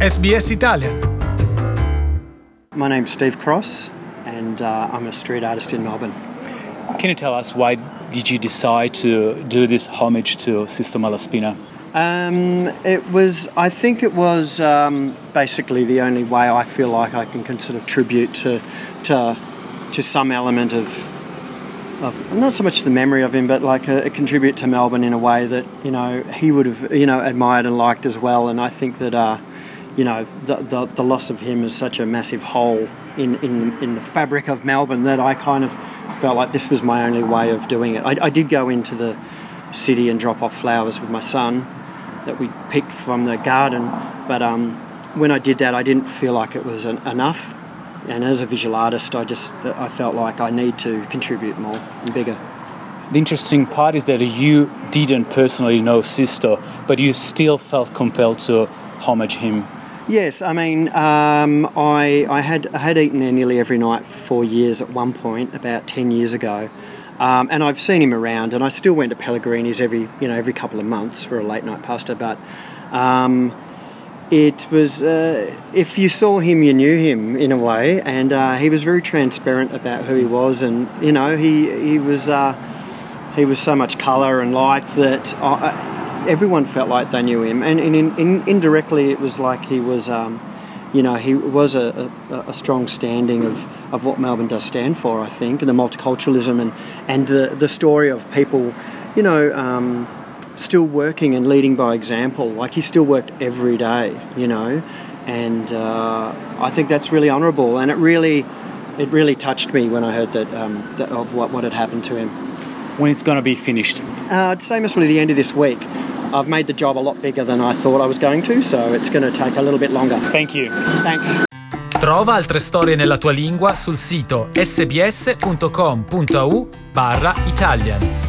SBS Italian. My name's Steve Cross and I'm a street artist in Melbourne. Can you tell us why did you decide to do this homage to Sister Malaspina? I think it was basically the only way I feel like I can consider tribute to some element of not so much the memory of him, but like a contribute to Melbourne in a way that, you know, he would have, you know, admired and liked as well. And I think that, you know, the loss of him is such a massive hole in the fabric of Melbourne that I kind of felt like this was my only way of doing it. I did go into the city and drop off flowers with my son that we picked from the garden, but when I did that, I didn't feel like it was enough. And as a visual artist, I felt like I need to contribute more and bigger. The interesting part is that you didn't personally know Sisto, but you still felt compelled to homage him. Yes, I mean, I had eaten there nearly every night for 4 years at one point, about 10 years ago. And I've seen him around, and I still went to Pellegrini's every couple of months for a late night pasta. But it was if you saw him, you knew him in a way, and he was very transparent about who he was, and you know he was so much colour and light that everyone felt like they knew him, and indirectly it was like he was he was a strong standing of what Melbourne does stand for, I think, and the multiculturalism and the story of people, you know, still working and leading by example. Like he still worked every day, you know, and I think that's really honourable, and it really touched me when I heard that of what had happened to him. When it's going to be finished? I'd say most probably the end of this week. I've made the job a lot bigger than I thought I was going to, so it's going to take a little bit longer. Thank you. Thanks. Trova altre storie nella tua lingua sul sito sbs.com.au/Italian.